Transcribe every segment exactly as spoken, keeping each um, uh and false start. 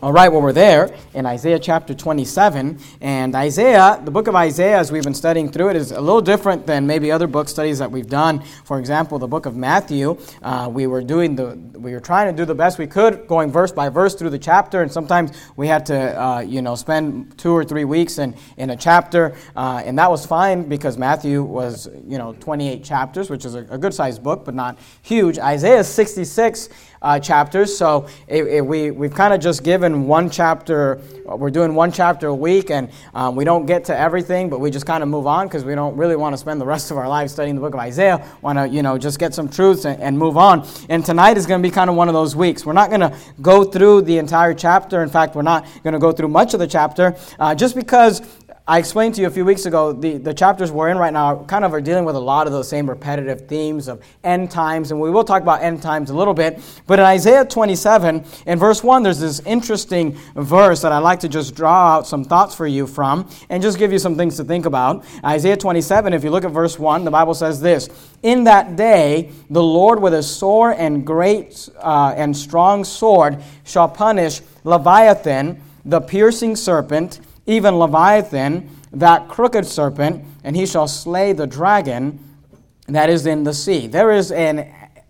All right, well, we're there in Isaiah chapter twenty-seven, and Isaiah, the book of Isaiah, as we've been studying through it, is a little different than maybe other book studies that we've done. For example, the book of Matthew, uh, we were doing the, we were trying to do the best we could, going verse by verse through the chapter, and sometimes we had to, uh, you know, spend two or three weeks in, in a chapter, uh, and that was fine because Matthew was, you know, twenty-eight chapters, which is a, a good-sized book, but not huge. Isaiah is sixty-six Uh, chapters, so it, it, we, we've kind of just given one chapter, we're doing one chapter a week, and um, we don't get to everything, but we just kind of move on because we don't really want to spend the rest of our lives studying the book of Isaiah, want to, you know, just get some truths and, and move on. And tonight is going to be kind of one of those weeks. We're not going to go through the entire chapter. In fact, we're not going to go through much of the chapter, uh, just because I explained to you a few weeks ago, the, the chapters we're in right now kind of are dealing with a lot of those same repetitive themes of end times, and we will talk about end times a little bit. But in Isaiah twenty-seven, in verse one, there's this interesting verse that I'd like to just draw out some thoughts for you from and just give you some things to think about. Isaiah twenty-seven, if you look at verse one, the Bible says this: "In that day, the Lord with a sore and great uh, and strong sword shall punish Leviathan, the piercing serpent, even Leviathan, that crooked serpent, and he shall slay the dragon that is in the sea." There is an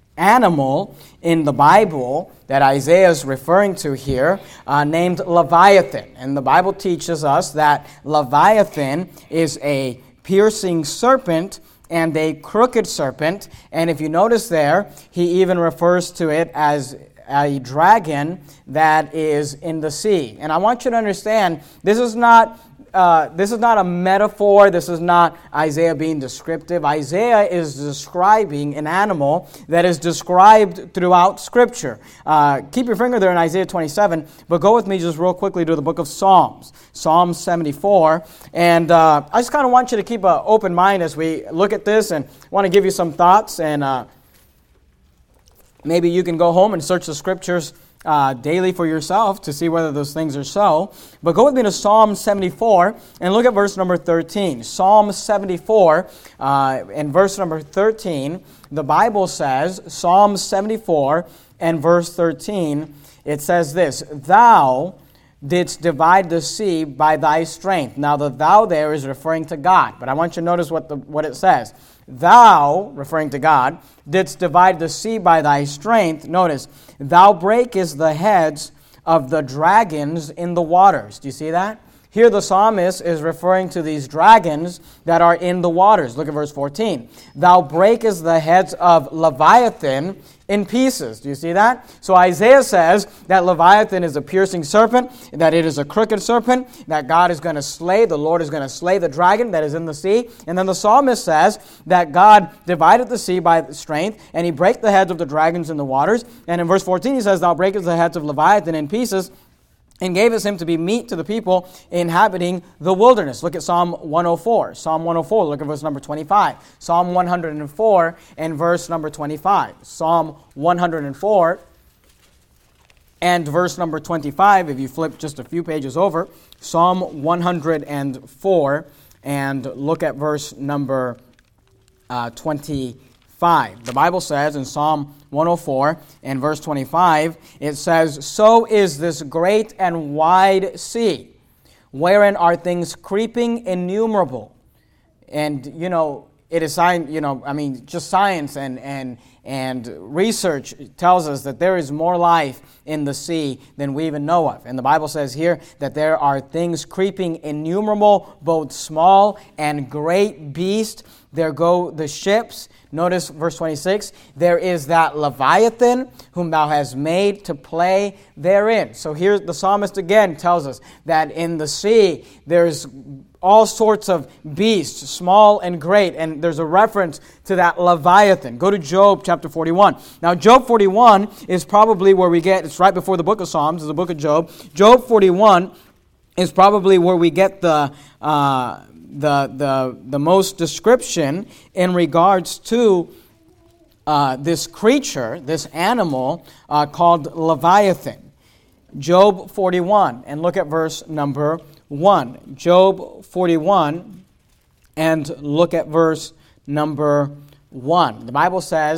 animal in the Bible that Isaiah is referring to here uh, named Leviathan. And the Bible teaches us that Leviathan is a piercing serpent and a crooked serpent. And if you notice there, he even refers to it as a dragon that is in the sea. And I want you to understand, this is not uh, this is not a metaphor. This is not Isaiah being descriptive. Isaiah is describing an animal that is described throughout Scripture. Uh, keep your finger there in Isaiah twenty-seven, but go with me just real quickly to the book of Psalms, Psalm seventy-four. And uh, I just kind of want you to keep an open mind as we look at this, and want to give you some thoughts, and uh, maybe you can go home and search the Scriptures uh, daily for yourself to see whether those things are so. But go with me to Psalm seventy-four and look at verse number thirteen. Psalm seventy-four, uh, in verse number thirteen, the Bible says, Psalm seventy-four and verse thirteen, it says this: "Thou didst divide the sea by thy strength." Now the thou there is referring to God, but I want you to notice what the what it says. "Thou," referring to God, "didst divide the sea by thy strength." Notice, "Thou breakest the heads of the dragons in the waters." Do you see that? Here the psalmist is referring to these dragons that are in the waters. Look at verse fourteen. "Thou breakest the heads of Leviathan in pieces." Do you see that? So Isaiah says that Leviathan is a piercing serpent, that it is a crooked serpent, that God is going to slay, the Lord is going to slay the dragon that is in the sea. And then the psalmist says that God divided the sea by strength, and he brake the heads of the dragons in the waters. And in verse fourteen he says, "Thou breakest the heads of Leviathan in pieces, and gavest him to be meat to the people inhabiting the wilderness." Look at Psalm one oh four. Psalm one oh four, look at verse number twenty-five. Psalm one oh four and verse number twenty-five. Psalm one oh four and verse number twenty-five, if you flip just a few pages over, Psalm one oh four, and look at verse number uh, twenty-five. The Bible says in Psalm one oh four and verse twenty-five, it says, "So is this great and wide sea, wherein are things creeping innumerable." And, you know, it is science, you know, I mean, just science and, and, and research tells us that there is more life in the sea than we even know of. And the Bible says here that there are things creeping innumerable, both small and great beasts. There go the ships. Notice verse twenty-six, "There is that Leviathan whom thou hast made to play therein." So here the psalmist again tells us that in the sea there's all sorts of beasts, small and great, and there's a reference to that Leviathan. Go to Job chapter forty-one. Now Job forty-one is probably where we get, it's right before the book of Psalms, it's the book of Job. Job forty-one is probably where we get the uh, the the the most description in regards to uh, this creature, this animal uh, called Leviathan. Job forty-one, and look at verse number one. Job forty-one, and look at verse number one. The Bible says,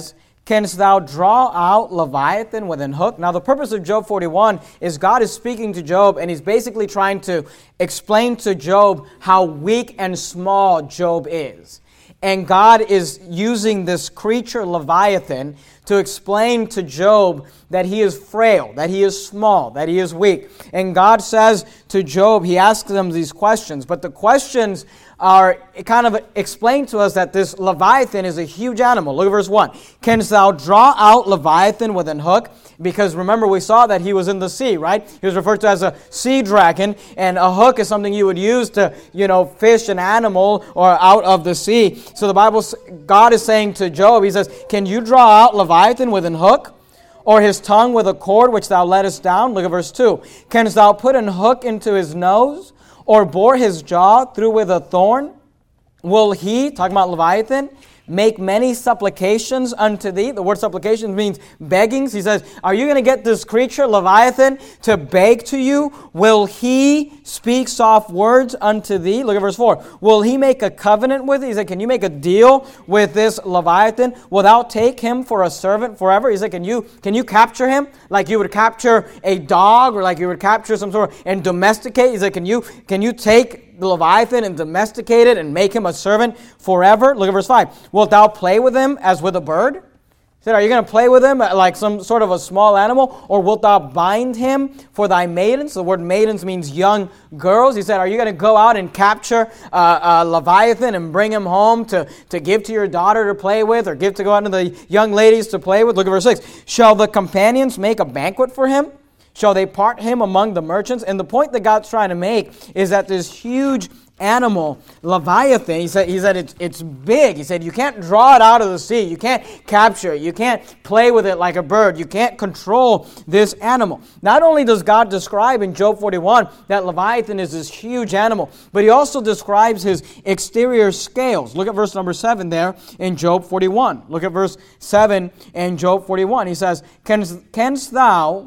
Canst thou draw out Leviathan with an hook? Now, the purpose of Job forty-one is God is speaking to Job, and he's basically trying to explain to Job how weak and small Job is. And God is using this creature, Leviathan, to explain to Job that he is frail, that he is small, that he is weak. And God says to Job, he asks him these questions, but the questions are kind of explain to us that this Leviathan is a huge animal. Look at verse one. Canst thou draw out Leviathan with an hook? Because remember, we saw that he was in the sea, right? He was referred to as a sea dragon, and a hook is something you would use to, you know, fish an animal or out of the sea. So the Bible, God is saying to Job, he says, can you draw out Leviathan with an hook? Or his tongue with a cord which thou lettest down? Look at verse two. Canst thou put an hook into his nose? Or bore his jaw through with a thorn? Will he, talking about Leviathan, make many supplications unto thee? The word supplications means beggings. He says, are you going to get this creature, Leviathan, to beg to you? Will he speak soft words unto thee? Look at verse four. Will he make a covenant with thee? He said, can you make a deal with this Leviathan? Will thou take him for a servant forever? He said, can you, can you capture him like you would capture a dog or like you would capture some sort of, and domesticate? He said, can you, can you take the Leviathan and domesticate it and make him a servant forever? Look at verse five. Wilt thou play with him as with a bird? He said, are you going to play with him like some sort of a small animal? Or wilt thou bind him for thy maidens? The word maidens means young girls. He said, are you going to go out and capture uh, uh, Leviathan and bring him home to, to give to your daughter to play with, or give to go out to the young ladies to play with? Look at verse six. Shall the companions make a banquet for him? Shall they part him among the merchants? And the point that God's trying to make is that this huge animal, Leviathan, he said, he said it's, it's big. He said you can't draw it out of the sea. You can't capture it. You can't play with it like a bird. You can't control this animal. Not only does God describe in Job forty-one that Leviathan is this huge animal, but he also describes his exterior scales. Look at verse number seven there in Job forty-one. Look at verse seven in Job forty-one. He says, Canst, canst thou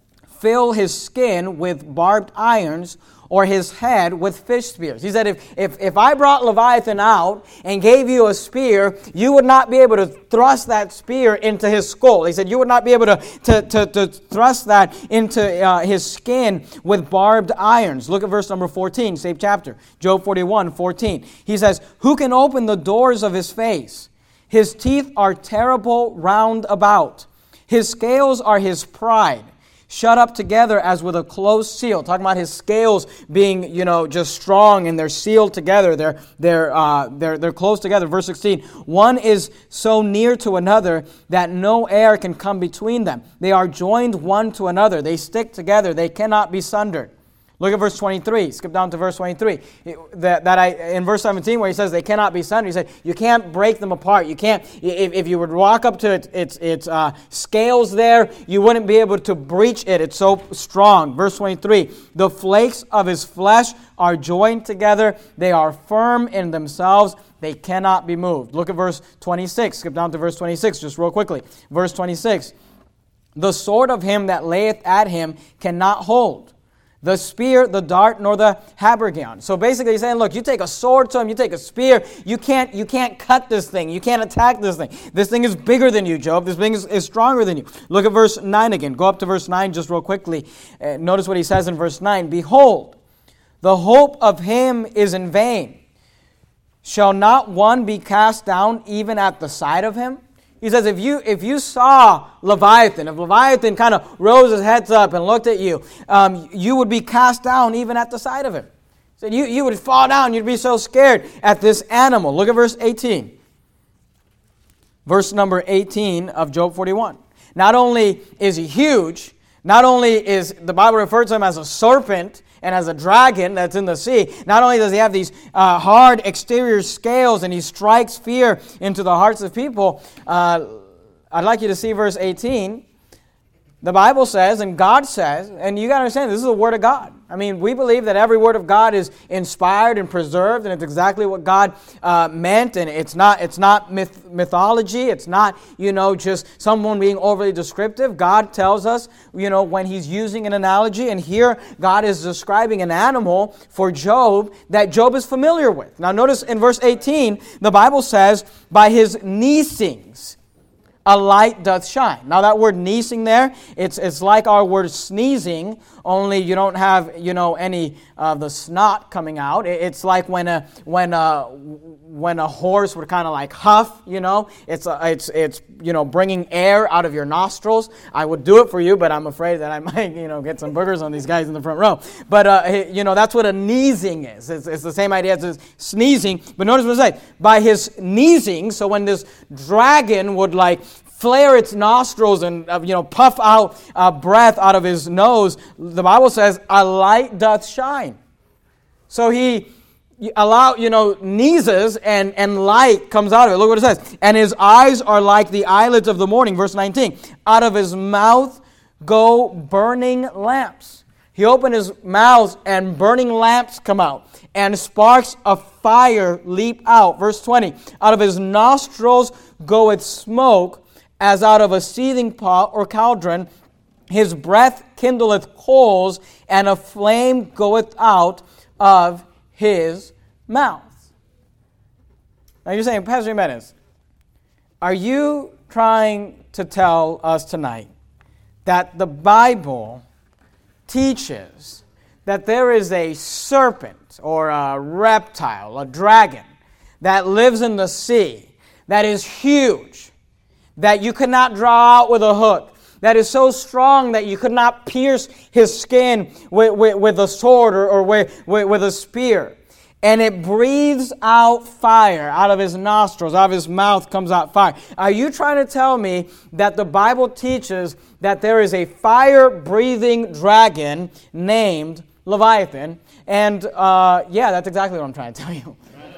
fill his skin with barbed irons, or his head with fish spears? He said, if, if, if I brought Leviathan out and gave you a spear, you would not be able to thrust that spear into his skull. He said, you would not be able to, to, to, to thrust that into uh, his skin with barbed irons. Look at verse number fourteen, same chapter, Job forty-one, fourteen. He says, who can open the doors of his face? His teeth are terrible round about. His scales are his pride, shut up together as with a close seal. Talking about his scales being, you know, just strong, and they're sealed together. They're they're uh, they're they're close together. Verse sixteen. One is so near to another that no air can come between them. They are joined one to another. They stick together. They cannot be sundered. Look at verse twenty-three. Skip down to verse twenty-three. That, that I in verse seventeen where he says they cannot be sundered. He said you can't break them apart. You can't. If, if you would walk up to it, its its uh, scales there, you wouldn't be able to breach it. It's so strong. Verse twenty-three. The flakes of his flesh are joined together. They are firm in themselves. They cannot be moved. Look at verse twenty-six. Skip down to verse twenty-six just real quickly. Verse twenty-six. The sword of him that layeth at him cannot hold. The spear, the dart, nor the habergeon. So basically he's saying, look, you take a sword to him, you take a spear, you can't you can't cut this thing. You can't attack this thing. This thing is bigger than you, Job. This thing is, is stronger than you. Look at verse nine again. Go up to verse nine just real quickly. Uh, notice what he says in verse nine. Behold, the hope of him is in vain. Shall not one be cast down even at the sight of him? He says, if you if you saw Leviathan, if Leviathan kind of rose his head up and looked at you, um, you would be cast down even at the sight of him. He said, you, you would fall down. You'd be so scared at this animal. Look at verse eighteen. Verse number eighteen of Job forty-one. Not only is he huge, not only is the Bible referred to him as a serpent and as a dragon that's in the sea, not only does he have these uh, hard exterior scales and he strikes fear into the hearts of people, uh, I'd like you to see verse eighteen. The Bible says, and God says, and you got to understand, this is the Word of God. I mean, we believe that every word of God is inspired and preserved, and it's exactly what God uh, meant, and it's not it's not myth, mythology. It's not, you know, just someone being overly descriptive. God tells us, you know, when He's using an analogy, and here God is describing an animal for Job that Job is familiar with. Now, notice in verse eighteen, the Bible says, by his neesings. a light doth shine. Now that word neasing there, it's it's like our word sneezing, only you don't have, you know, any of uh, the snot coming out. It's like when a when a when a horse would kind of like huff, you know. It's a, it's it's you know bringing air out of your nostrils. I would do it for you, but I'm afraid that I might you know get some boogers on these guys in the front row. But uh, you know that's what a neasing is. It's, it's the same idea as sneezing. But notice what it says: by his neasing. So when this dragon would like flare its nostrils and uh, you know puff out uh, breath out of his nose, the Bible says a light doth shine. So he allow you know sneezes and and light comes out of it. Look what it says: and his eyes are like the eyelids of the morning. Verse nineteen. Out of his mouth go burning lamps. He opened his mouth and burning lamps come out, and sparks of fire leap out. Verse twenty. Out of his nostrils goeth smoke, as out of a seething pot or cauldron. His breath kindleth coals, and a flame goeth out of his mouth. Now you're saying, Pastor Jimenez, are you trying to tell us tonight that the Bible teaches that there is a serpent or a reptile, a dragon, that lives in the sea, that is huge, that you could not draw out with a hook, that is so strong that you could not pierce his skin with, with, with a sword or, or with, with, with a spear, and it breathes out fire out of his nostrils, out of his mouth comes out fire? Are you trying to tell me that the Bible teaches that there is a fire-breathing dragon named Leviathan? And uh, yeah, that's exactly what I'm trying to tell you.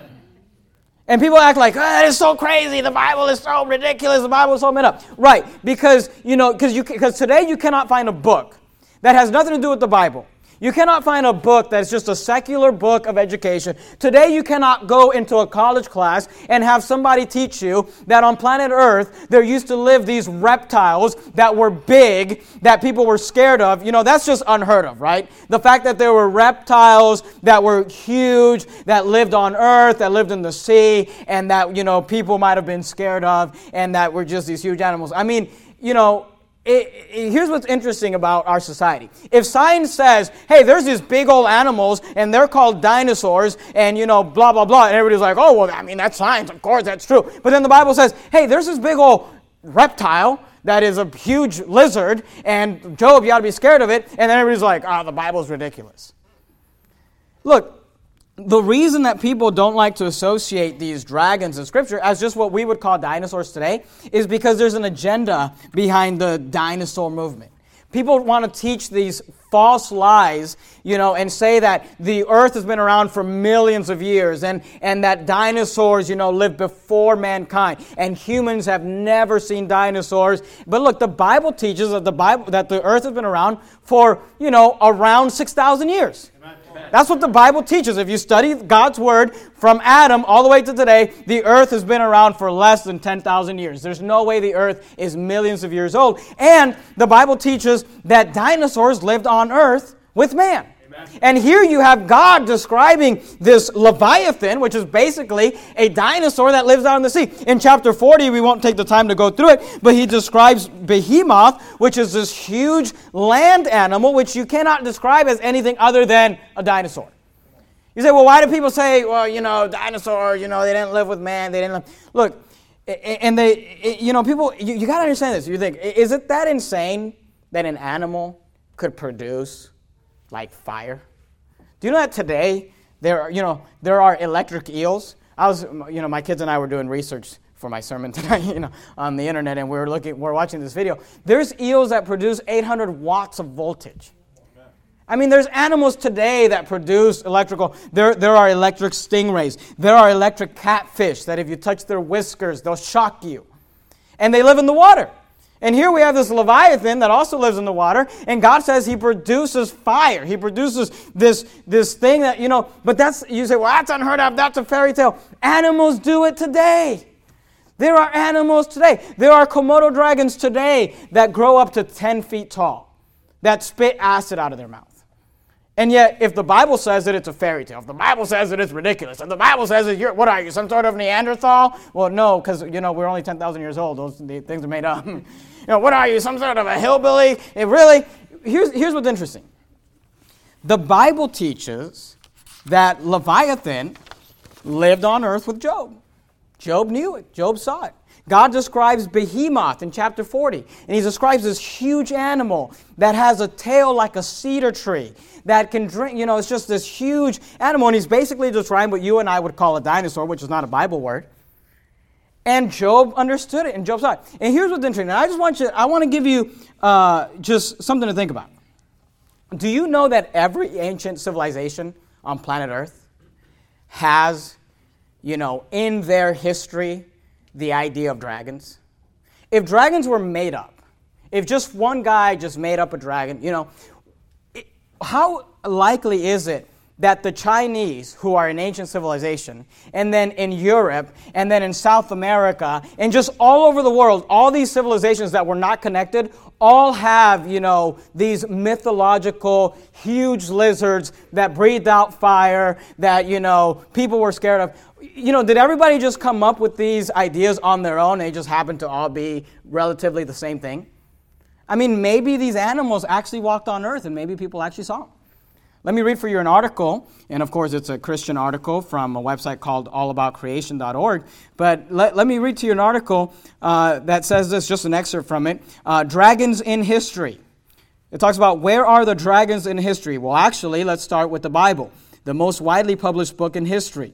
And people act like, oh, that is so crazy. The Bible is so ridiculous. The Bible is so made up. Right, because you know, because you because today you cannot find a book that has nothing to do with the Bible. You cannot find a book that's just a secular book of education. Today you cannot go into a college class and have somebody teach you that on planet Earth there used to live these reptiles that were big, that people were scared of. You know, that's just unheard of, right? The fact that there were reptiles that were huge, that lived on Earth, that lived in the sea, and that, you know, people might have been scared of, and that were just these huge animals. I mean, you know, It, it, here's what's interesting about our society. If science says, hey, there's these big old animals, and they're called dinosaurs, and, you know, blah, blah, blah, and everybody's like, oh, well, I mean, that's science. Of course, that's true. But then the Bible says, hey, there's this big old reptile that is a huge lizard, and Job, you ought to be scared of it. And then everybody's like, oh, the Bible's ridiculous. Look, the reason that people don't like to associate these dragons in Scripture as just what we would call dinosaurs today is because there's an agenda behind the dinosaur movement. People want to teach these false lies, you know, and say that the earth has been around for millions of years and, and that dinosaurs, you know, lived before mankind and humans have never seen dinosaurs. But look, the Bible teaches that the Bible that the earth has been around for, you know, around six thousand years. Amen. That's what the Bible teaches. If you study God's Word from Adam all the way to today, the earth has been around for less than ten thousand years. There's no way the earth is millions of years old. And the Bible teaches that dinosaurs lived on earth with man. Amen. And here you have God describing this Leviathan, which is basically a dinosaur that lives out in the sea. In chapter forty, we won't take the time to go through it, but he describes Behemoth, which is this huge land animal, which you cannot describe as anything other than a dinosaur. You say, well, why do people say, well, you know, dinosaur, you know, they didn't live with man, they didn't live. Look, and they, you know, people, you, you got to understand this. You think, is it that insane that an animal could produce like fire? Do you know that today there are, you know, there are electric eels? I was, you know, my kids and I were doing research for my sermon tonight, you know, on the internet, and we were looking, we we're watching this video. There's eels that produce eight hundred watts of voltage. I mean, there's animals today that produce electrical. There, there are electric stingrays. There are electric catfish that if you touch their whiskers, they'll shock you. And they live in the water. And here we have this Leviathan that also lives in the water, and God says he produces fire. He produces this, this thing that, you know, but that's, you say, well, that's unheard of, that's a fairy tale. Animals do it today. There are animals today. There are Komodo dragons today that grow up to ten feet tall, that spit acid out of their mouth. And yet, if the Bible says it, it's a fairy tale. If the Bible says it, it's ridiculous. If the Bible says it, you're, what are you, some sort of Neanderthal? Well, no, because, you know, we're only ten thousand years old. Those the things are made up. You know, what are you, some sort of a hillbilly? It really, here's, here's what's interesting. The Bible teaches that Leviathan lived on earth with Job. Job knew it. Job saw it. God describes Behemoth in chapter forty, and he describes this huge animal that has a tail like a cedar tree that can drink, you know, it's just this huge animal, and he's basically describing what you and I would call a dinosaur, which is not a Bible word. And Job understood it, and Job saw it. And here's what's interesting. I just want you, I want to give you uh, just something to think about. Do you know that every ancient civilization on planet Earth has, you know, in their history, the idea of dragons? If dragons were made up, if just one guy just made up a dragon, you know, it, how likely is it that the Chinese, who are an ancient civilization, and then in Europe, and then in South America, and just all over the world, all these civilizations that were not connected, all have, you know, these mythological huge lizards that breathed out fire, that, you know, people were scared of. You know, did everybody just come up with these ideas on their own? They just happen to all be relatively the same thing? I mean, maybe these animals actually walked on earth, and maybe people actually saw them. Let me read for you an article, and of course it's a Christian article from a website called all about creation dot org, but let, let me read to you an article uh, that says this, just an excerpt from it. Uh, Dragons in History. It talks about where are the dragons in history? Well, actually, let's start with the Bible, the most widely published book in history.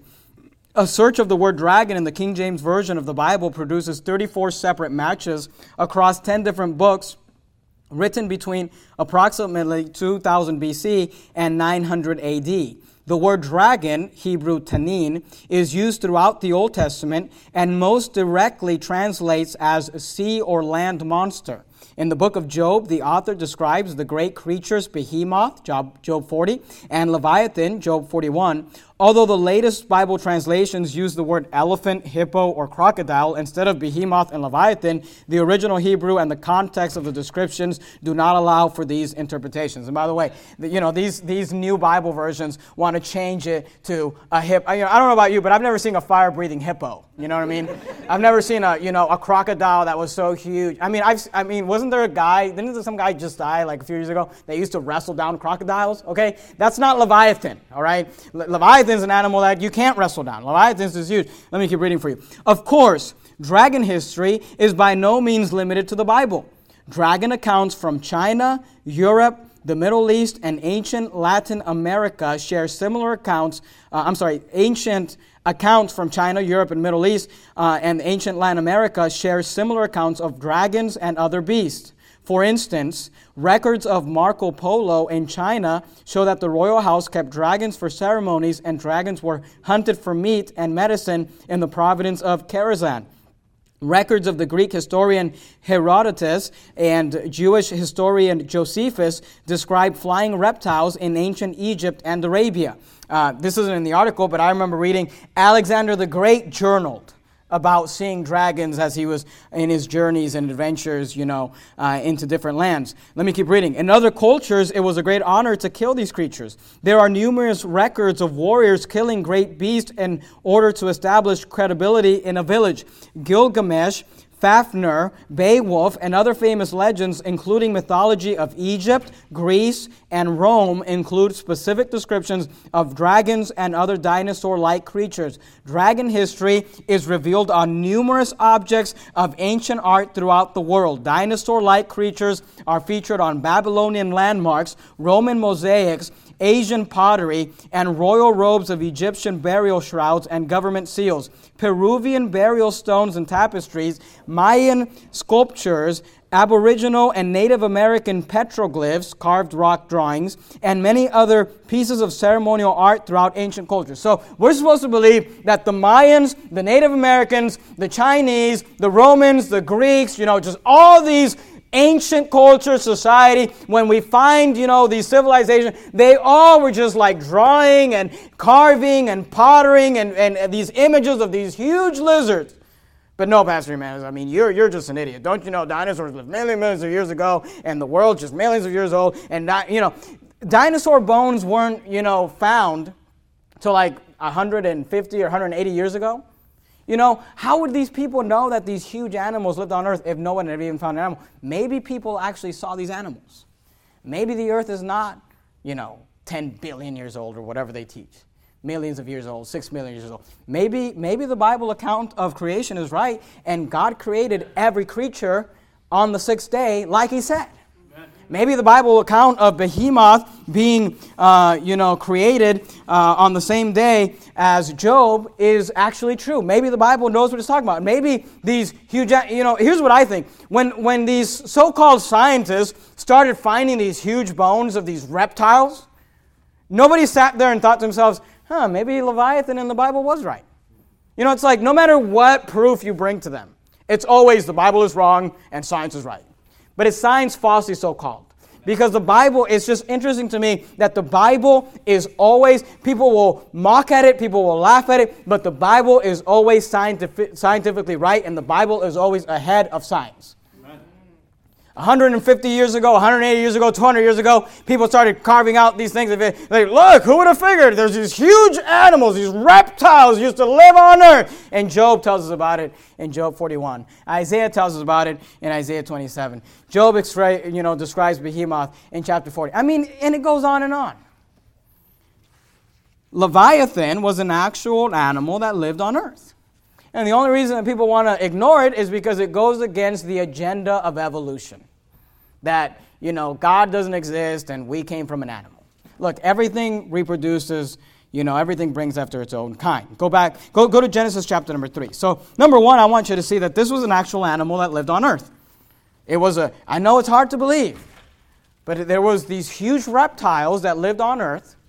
A search of the word dragon in the King James Version of the Bible produces thirty-four separate matches across ten different books written between approximately two thousand B C and nine hundred A D. The word dragon, Hebrew tanin, is used throughout the Old Testament and most directly translates as sea or land monster. In the book of Job, the author describes the great creatures Behemoth, Job, Job forty, and Leviathan, Job forty-one. Although the latest Bible translations use the word elephant, hippo, or crocodile instead of Behemoth and Leviathan, the original Hebrew and the context of the descriptions do not allow for these interpretations. And by the way, the, you know, these, these new Bible versions want to change it to a hip. I, you know, I don't know about you, but I've never seen a fire-breathing hippo. You know what I mean? I've never seen a, you know, a crocodile that was so huge. I mean, I've, I mean, wasn't there a guy, didn't some guy just die like a few years ago that used to wrestle down crocodiles? Okay? That's not Leviathan, all right? Le- Leviathan is an animal that you can't wrestle down. Leviathan is huge. Let me keep reading for you. Of course, dragon history is by no means limited to the Bible. Dragon accounts from China, Europe, the Middle East, and ancient Latin America share similar accounts. Uh, I'm sorry, ancient accounts from China, Europe, and Middle East, uh, and ancient Latin America share similar accounts of dragons and other beasts. For instance, records of Marco Polo in China show that the royal house kept dragons for ceremonies, and dragons were hunted for meat and medicine in the province of Khorasan. Records of the Greek historian Herodotus and Jewish historian Josephus describe flying reptiles in ancient Egypt and Arabia. Uh, this isn't in the article, but I remember reading Alexander the Great journaled about seeing dragons as he was in his journeys and adventures, you know, uh, into different lands. Let me keep reading. In other cultures, it was a great honor to kill these creatures. There are numerous records of warriors killing great beasts in order to establish credibility in a village. Gilgamesh, Fafnir, Beowulf, and other famous legends, including mythology of Egypt, Greece, and Rome, include specific descriptions of dragons and other dinosaur-like creatures. Dragon history is revealed on numerous objects of ancient art throughout the world. Dinosaur-like creatures are featured on Babylonian landmarks, Roman mosaics, Asian pottery, and royal robes of Egyptian burial shrouds and government seals, Peruvian burial stones and tapestries, Mayan sculptures, Aboriginal and Native American petroglyphs, carved rock drawings, and many other pieces of ceremonial art throughout ancient cultures. So we're supposed to believe that the Mayans, the Native Americans, the Chinese, the Romans, the Greeks, you know, just all these ancient culture, society, when we find, you know, these civilizations, they all were just like drawing and carving and pottering and, and, and these images of these huge lizards. But no, Pastor Emmanuel, I mean, you're you're just an idiot. Don't you know dinosaurs lived millions, millions of years ago, and the world's just millions of years old, and not, you know, dinosaur bones weren't, you know, found till like one hundred fifty or one hundred eighty years ago. You know, how would these people know that these huge animals lived on Earth if no one had even found an animal? Maybe people actually saw these animals. Maybe the Earth is not, you know, ten billion years old or whatever they teach. Millions of years old, six million years old. Maybe, maybe the Bible account of creation is right, and God created every creature on the sixth day like he said. Maybe the Bible account of Behemoth being, uh, you know, created uh, on the same day as Job is actually true. Maybe the Bible knows what it's talking about. Maybe these huge, you know, here's what I think. When, when these so-called scientists started finding these huge bones of these reptiles, nobody sat there and thought to themselves, huh, maybe Leviathan in the Bible was right. You know, it's like no matter what proof you bring to them, it's always the Bible is wrong and science is right. But it's science falsely so-called. Because the Bible, is just interesting to me that the Bible is always, people will mock at it, people will laugh at it, but the Bible is always scientific, scientifically right, and the Bible is always ahead of science. one hundred fifty years ago, one hundred eighty years ago, two hundred years ago, people started carving out these things. Like, look, who would have figured? There's these huge animals, these reptiles used to live on earth. And Job tells us about it in Job forty-one. Isaiah tells us about it in Isaiah twenty-seven. Job you know, describes Behemoth in chapter forty. I mean, and it goes on and on. Leviathan was an actual animal that lived on earth. And the only reason that people want to ignore it is because it goes against the agenda of evolution. That, you know, God doesn't exist and we came from an animal. Look, everything reproduces, you know, everything brings after its own kind. Go back, go, go to Genesis chapter number three. So, number one, I want you to see that this was an actual animal that lived on earth. It was a, I know it's hard to believe, but there was these huge reptiles that lived on earth.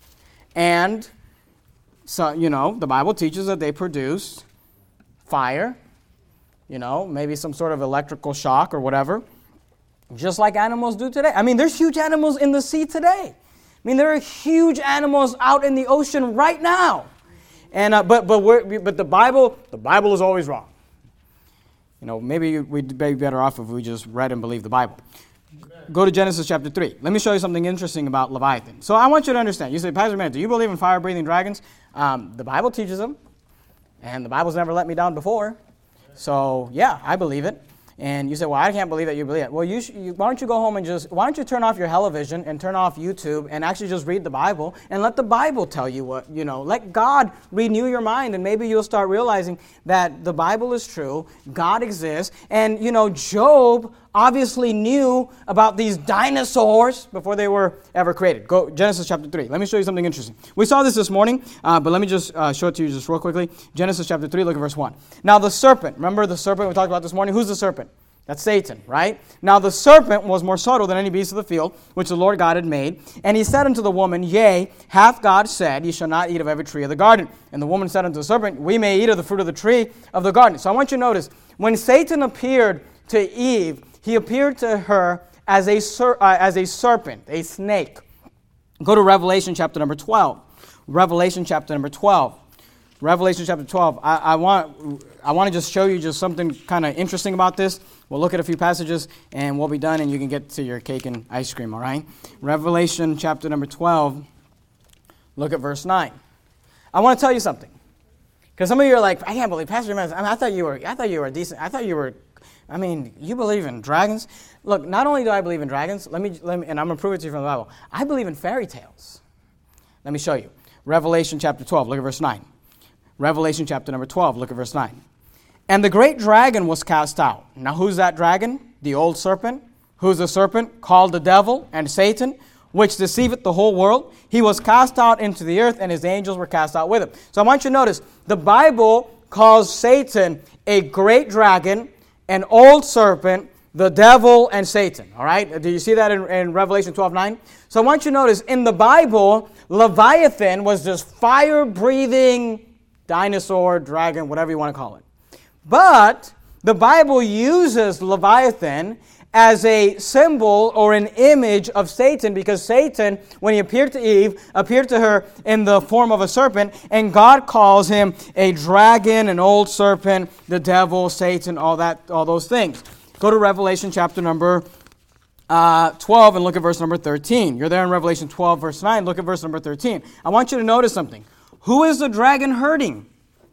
And, so, you know, the Bible teaches that they produced fire, you know, maybe some sort of electrical shock or whatever, just like animals do today. I mean, there's huge animals in the sea today. I mean, there are huge animals out in the ocean right now. And uh, but but we're, but the Bible, the Bible is always wrong. You know, maybe we'd be better off if we just read and believed the Bible. Go to Genesis chapter three. Let me show you something interesting about Leviathan. So I want you to understand. You say, Pastor Man, do you believe in fire-breathing dragons? Um, the Bible teaches them. And the Bible's never let me down before. So, yeah, I believe it. And you say, well, I can't believe that you believe it. Well, you, sh- you why don't you go home and just, why don't you turn off your television and turn off YouTube and actually just read the Bible and let the Bible tell you what, you know, let God renew your mind, and maybe you'll start realizing that the Bible is true, God exists, and, you know, Job obviously knew about these dinosaurs before they were ever created. Go Genesis chapter three. Let me show you something interesting. We saw this this morning, uh, but let me just uh, show it to you just real quickly. Genesis chapter three, look at verse one. Now the serpent, remember the serpent we talked about this morning? Who's the serpent? That's Satan, right? Now the serpent was more subtle than any beast of the field, which the Lord God had made. And he said unto the woman, Yea, hath God said, Ye shall not eat of every tree of the garden. And the woman said unto the serpent, We may eat of the fruit of the tree of the garden. So I want you to notice, when Satan appeared to Eve, he appeared to her as a ser- uh, as a serpent, a snake. Go to Revelation chapter number twelve. Revelation chapter number twelve. Revelation chapter twelve. I, I want I want to just show you just something kind of interesting about this. We'll look at a few passages and we'll be done, and you can get to your cake and ice cream, all right? Revelation chapter number twelve. Look at verse nine. I want to tell you something. Because some of you are like, I can't believe Pastor Jimenez, I, mean, I thought you were I thought you were decent. I thought you were I mean, you believe in dragons? Look, not only do I believe in dragons, let me, let me and I'm going to prove it to you from the Bible. I believe in fairy tales. Let me show you. Revelation chapter twelve, look at verse nine. Revelation chapter number twelve, look at verse nine. And the great dragon was cast out. Now, who's that dragon? The old serpent. Who's the serpent? Called the devil and Satan, which deceiveth the whole world. He was cast out into the earth, and his angels were cast out with him. So I want you to notice, the Bible calls Satan a great dragon, an old serpent, the devil, and Satan. All right? Do you see that in, in Revelation twelve nine? So I want you to notice, in the Bible, Leviathan was this fire-breathing dinosaur, dragon, whatever you want to call it. But the Bible uses Leviathan as a symbol or an image of Satan, because Satan, when he appeared to Eve, appeared to her in the form of a serpent, and God calls him a dragon, an old serpent, the devil, Satan, all that, all those things. Go to Revelation chapter number uh, twelve and look at verse number thirteen. You're there in Revelation twelve, verse nine. Look at verse number thirteen. I want you to notice something. Who is the dragon hurting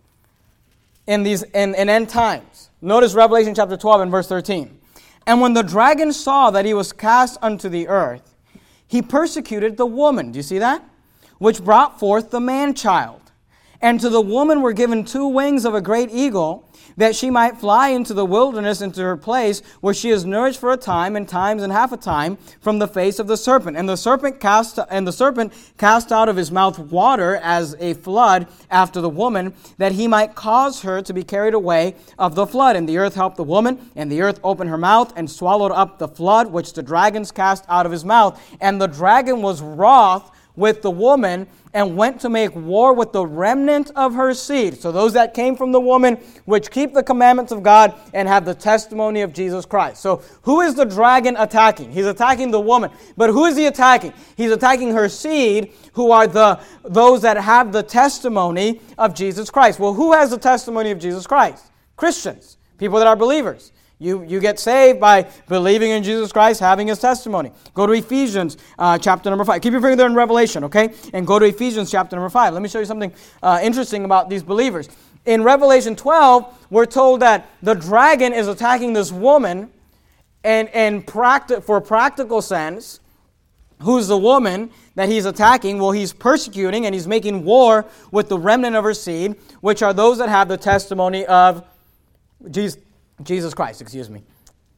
in these in, in end times? Notice Revelation chapter twelve and verse thirteen. And when the dragon saw that he was cast unto the earth, he persecuted the woman. Do you see that? Which brought forth the man-child. And to the woman were given two wings of a great eagle, that she might fly into the wilderness, into her place, where she is nourished for a time, and times and half a time, from the face of the serpent. And the serpent cast and the serpent cast out of his mouth water as a flood after the woman, that he might cause her to be carried away of the flood. And the earth helped the woman, and the earth opened her mouth and swallowed up the flood which the dragons cast out of his mouth. And the dragon was wroth with the woman, and went to make war with the remnant of her seed. So those that came from the woman, which keep the commandments of God and have the testimony of Jesus Christ. So who is the dragon attacking? He's attacking the woman. But who is he attacking? He's attacking her seed, who are the those that have the testimony of Jesus Christ. Well, who has the testimony of Jesus Christ? Christians, people that are believers. You, you get saved by believing in Jesus Christ, having His testimony. Go to Ephesians uh, chapter number five. Keep your finger there in Revelation, okay? And go to Ephesians chapter number five. Let me show you something uh, interesting about these believers. In Revelation twelve, we're told that the dragon is attacking this woman, and, and practi- for a practical sense, who's the woman that he's attacking? Well, he's persecuting and he's making war with the remnant of her seed, which are those that have the testimony of Jesus. Jesus Christ, excuse me.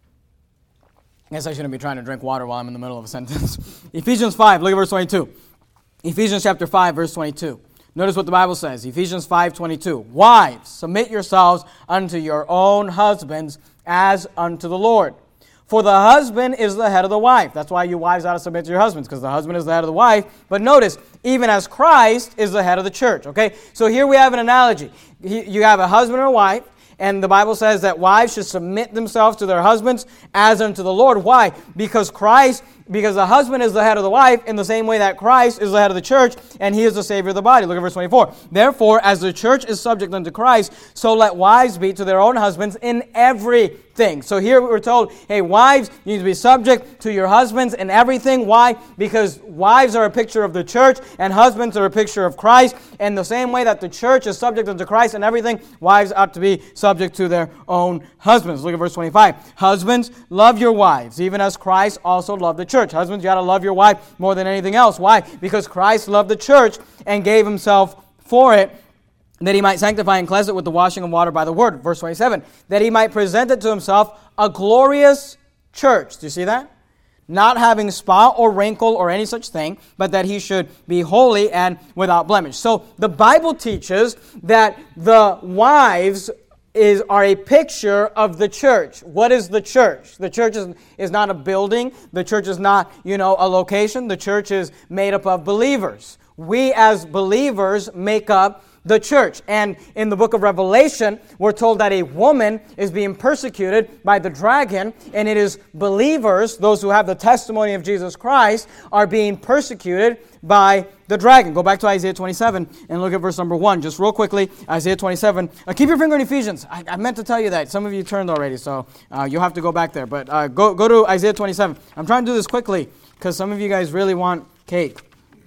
I guess I shouldn't be trying to drink water while I'm in the middle of a sentence. Ephesians five, look at verse twenty-two. Ephesians chapter five, verse twenty-two. Notice what the Bible says. Ephesians five, twenty-two. Wives, submit yourselves unto your own husbands as unto the Lord. For the husband is the head of the wife. That's why you wives ought to submit to your husbands, because the husband is the head of the wife. But notice, even as Christ is the head of the church. Okay, so here we have an analogy. You have a husband or a wife, and the Bible says that wives should submit themselves to their husbands as unto the Lord. Why? Because Christ, because the husband is the head of the wife in the same way that Christ is the head of the church, and He is the Savior of the body. Look at verse twenty-four. Therefore, as the church is subject unto Christ, so let wives be to their own husbands in everything. So here we're told, hey, wives, you need to be subject to your husbands in everything. Why? Because wives are a picture of the church, and husbands are a picture of Christ. And the same way that the church is subject unto Christ in everything, wives ought to be subject to their own husbands. Look at verse twenty-five. Husbands, love your wives, even as Christ also loved the church. Husbands, you got to love your wife more than anything else. Why? Because Christ loved the church and gave Himself for it, that He might sanctify and cleanse it with the washing of water by the word. Verse twenty-seven. That He might present it to Himself a glorious church. Do you see that? Not having spot or wrinkle or any such thing, but that He should be holy and without blemish. So the Bible teaches that the wives is are a picture of the church. What is the church? The church is, is not a building. The church is not, you know, a location. The church is made up of believers. We as believers make up the church. And in the book of Revelation, we're told that a woman is being persecuted by the dragon, and it is believers, those who have the testimony of Jesus Christ, are being persecuted by the dragon. Go back to Isaiah twenty-seven and look at verse number one. Just real quickly, Isaiah twenty-seven. Uh, keep your finger in Ephesians. I, I meant to tell you that. Some of you turned already, so uh, you'll have to go back there. But uh, go, go to Isaiah twenty-seven. I'm trying to do this quickly because some of you guys really want cake.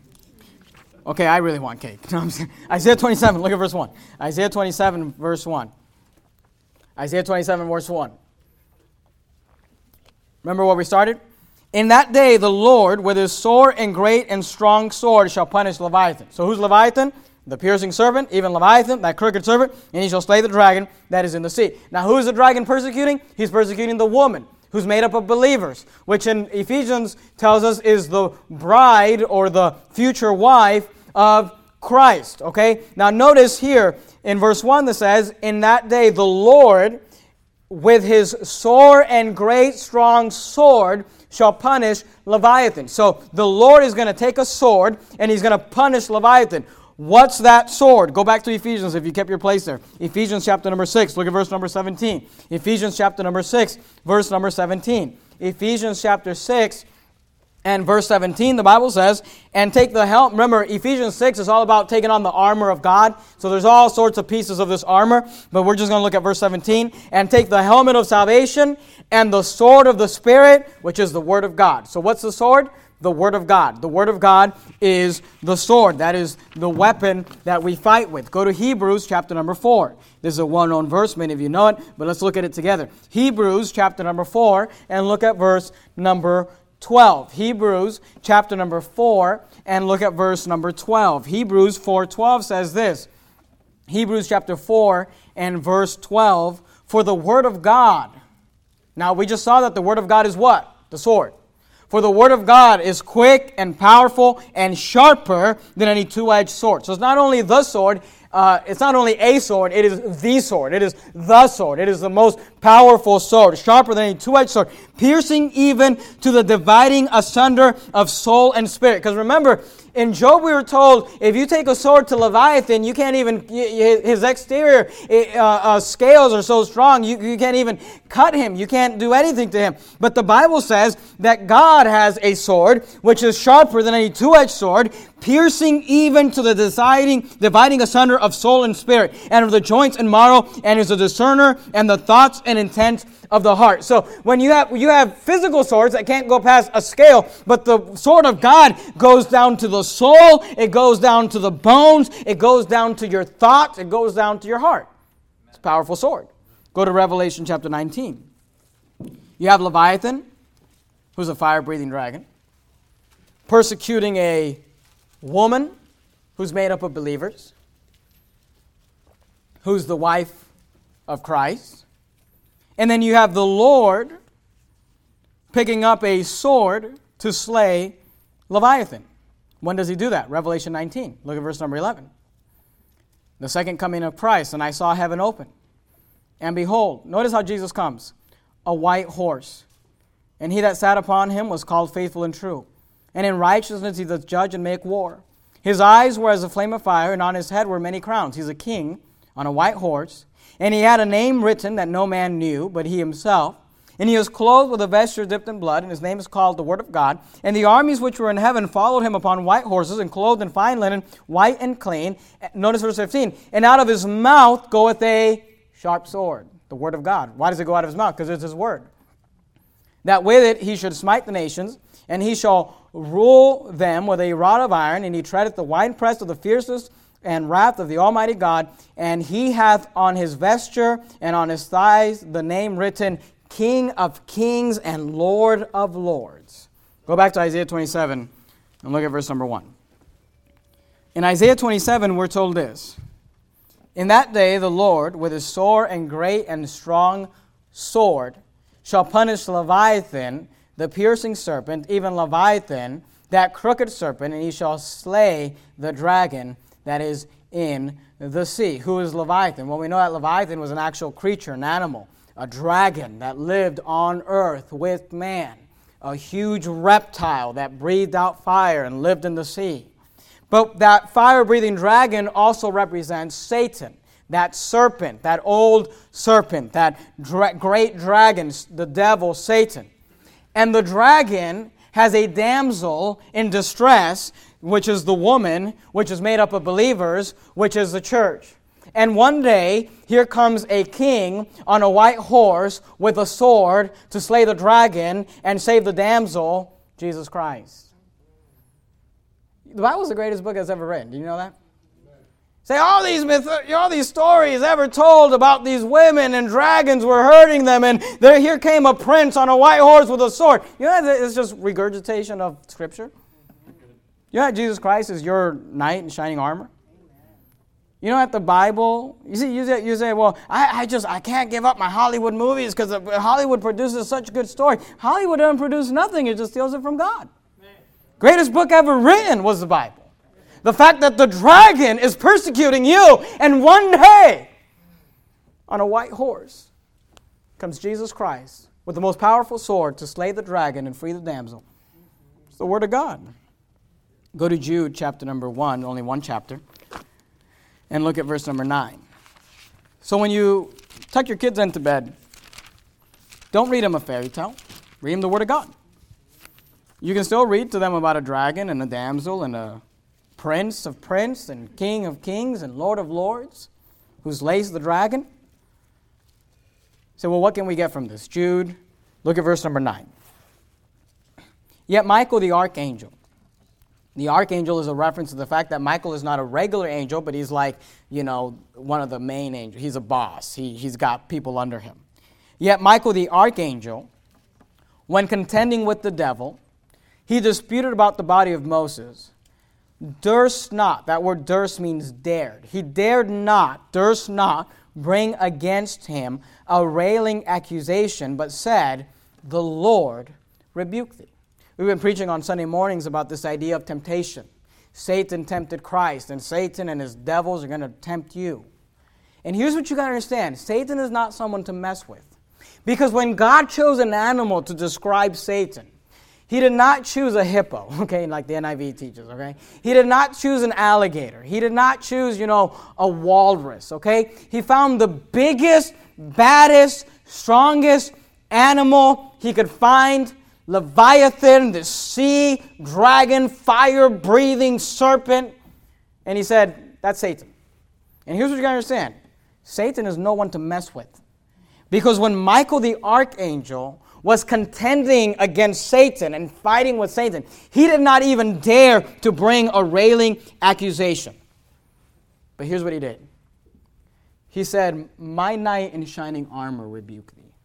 Okay, I really want cake. No, I'm saying. Isaiah twenty-seven, look at verse one. Isaiah twenty-seven, verse one. Isaiah twenty-seven, verse one. Remember where we started? In that day the Lord, with His sore and great and strong sword, shall punish Leviathan. So who's Leviathan? The piercing serpent, even Leviathan, that crooked serpent, and he shall slay the dragon that is in the sea. Now who is the dragon persecuting? He's persecuting the woman, who's made up of believers, which in Ephesians tells us is the bride or the future wife of Christ. Okay? Now notice here in verse one that says, in that day the Lord, with His sore and great strong sword, shall punish Leviathan. So the Lord is going to take a sword and He's going to punish Leviathan. What's that sword? Go back to Ephesians if you kept your place there. Ephesians chapter number six. Look at verse number seventeen. Ephesians chapter number six, verse number seventeen. Ephesians chapter six, And verse seventeen, the Bible says, and take the helmet. Remember, Ephesians six is all about taking on the armor of God. So there's all sorts of pieces of this armor. But we're just going to look at verse seventeen. And take the helmet of salvation and the sword of the Spirit, which is the Word of God. So what's the sword? The Word of God. The Word of God is the sword. That is the weapon that we fight with. Go to Hebrews chapter number four. This is a well-known verse. Many of you know it. But let's look at it together. Hebrews chapter number four. And look at verse number twelve. Hebrews chapter number four, and look at verse number twelve. Hebrews four twelve says this. Hebrews chapter four and verse twelve, for the word of God. Now we just saw that the word of God is what? The sword. For the word of God is quick and powerful and sharper than any two-edged sword. So it's not only the sword, Uh, it's not only a sword, it is the sword. It is the sword. It is the most powerful sword, sharper than any two-edged sword, piercing even to the dividing asunder of soul and spirit. Because remember, in Job we were told, if you take a sword to Leviathan, you can't even, his exterior uh, uh, scales are so strong, you, you can't even cut him. You can't do anything to him. But the Bible says that God has a sword, which is sharper than any two-edged sword, piercing even to the deciding, dividing asunder of soul and spirit, and of the joints and marrow, and is a discerner and the thoughts and intents of the heart. So when you have you have physical swords that can't go past a scale, but the sword of God goes down to the soul, it goes down to the bones, it goes down to your thoughts, it goes down to your heart. It's a powerful sword. Go to Revelation chapter nineteen. You have Leviathan, who's a fire-breathing dragon, persecuting a woman who's made up of believers, who's the wife of Christ. And then you have the Lord picking up a sword to slay Leviathan. When does he do that? Revelation nineteen. Look at verse number eleven. The second coming of Christ, and I saw heaven open. And behold, notice how Jesus comes. A white horse. And he that sat upon him was called Faithful and True. And in righteousness he doth judge and make war. His eyes were as a flame of fire, and on his head were many crowns. He's a king on a white horse. And he had a name written that no man knew, but he himself. And he was clothed with a vesture dipped in blood, and his name is called the Word of God. And the armies which were in heaven followed him upon white horses, and clothed in fine linen, white and clean. Notice verse fifteen. And out of his mouth goeth a sharp sword, the Word of God. Why does it go out of his mouth? Because it's his word. That with it he should smite the nations, and he shall rule them with a rod of iron, and he treadeth the winepress of the fiercest and wrath of the Almighty God, and he hath on his vesture and on his thighs the name written, King of Kings and Lord of Lords. Go back to Isaiah twenty-seven and look at verse number one. In Isaiah twenty-seven, we're told this. In that day the Lord, with his sore and great and strong sword, shall punish Leviathan, the piercing serpent, even Leviathan, that crooked serpent, and he shall slay the dragon that is in the sea. Who is Leviathan? Well, we know that Leviathan was an actual creature, an animal, a dragon that lived on earth with man, a huge reptile that breathed out fire and lived in the sea. But that fire-breathing dragon also represents Satan, that serpent, that old serpent, that dra- great dragon, the devil, Satan. And the dragon has a damsel in distress, which is the woman, which is made up of believers, which is the church. And one day, here comes a king on a white horse with a sword to slay the dragon and save the damsel, Jesus Christ. The Bible is the greatest book that's ever written. Do you know that? Say, all these myth- all these stories ever told about these women and dragons were hurting them, and there here came a prince on a white horse with a sword. You know that it's just regurgitation of Scripture? You know that Jesus Christ is your knight in shining armor? You know that the Bible, you see, you say, you say well, I, I just, I can't give up my Hollywood movies because Hollywood produces such a good story. Hollywood doesn't produce nothing, it just steals it from God. Greatest book ever written was the Bible. The fact that the dragon is persecuting you, and one day, on a white horse, comes Jesus Christ with the most powerful sword to slay the dragon and free the damsel. It's the Word of God. Go to Jude chapter number one, only one chapter, and look at verse number nine. So when you tuck your kids into bed, don't read them a fairy tale. Read them the Word of God. You can still read to them about a dragon and a damsel and a prince of prince and king of kings and lord of lords who slays the dragon. So, well, what can we get from this? Jude, look at verse number nine. Yet Michael the archangel. The archangel is a reference to the fact that Michael is not a regular angel, but he's like, you know, one of the main angels. He's a boss. He, he's got people under him. Yet Michael the archangel, when contending with the devil, he disputed about the body of Moses, durst not, that word durst means dared. He dared not, durst not, bring against him a railing accusation, but said, the Lord rebuke thee. We've been preaching on Sunday mornings about this idea of temptation. Satan tempted Christ, and Satan and his devils are going to tempt you. And here's what you got to understand. Satan is not someone to mess with. Because when God chose an animal to describe Satan, he did not choose a hippo, okay, like the N I V teaches, okay? He did not choose an alligator. He did not choose, you know, a walrus, okay? He found the biggest, baddest, strongest animal he could find, Leviathan, the sea dragon, fire-breathing serpent, and he said, that's Satan. And here's what you got to understand. Satan is no one to mess with. Because when Michael the archangel was contending against Satan and fighting with Satan, he did not even dare to bring a railing accusation. But here's what he did. He said, my knight in shining armor rebuke thee.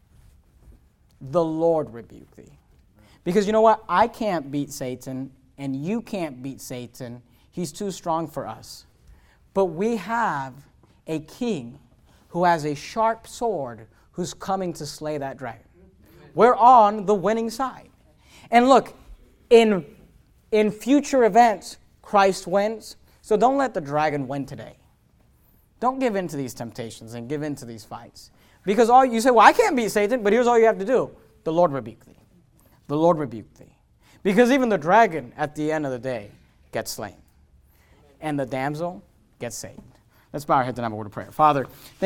The Lord rebuke thee. Because you know what? I can't beat Satan, and you can't beat Satan. He's too strong for us. But we have a king who has a sharp sword who's coming to slay that dragon. We're on the winning side. And look, in, in future events, Christ wins. So don't let the dragon win today. Don't give in to these temptations and give in to these fights. Because all you say, well, I can't beat Satan, but here's all you have to do. The Lord rebuke thee. The Lord rebuke thee. Because even the dragon, at the end of the day, gets slain. And the damsel gets saved. Let's bow our heads and have a word of prayer. Father, thank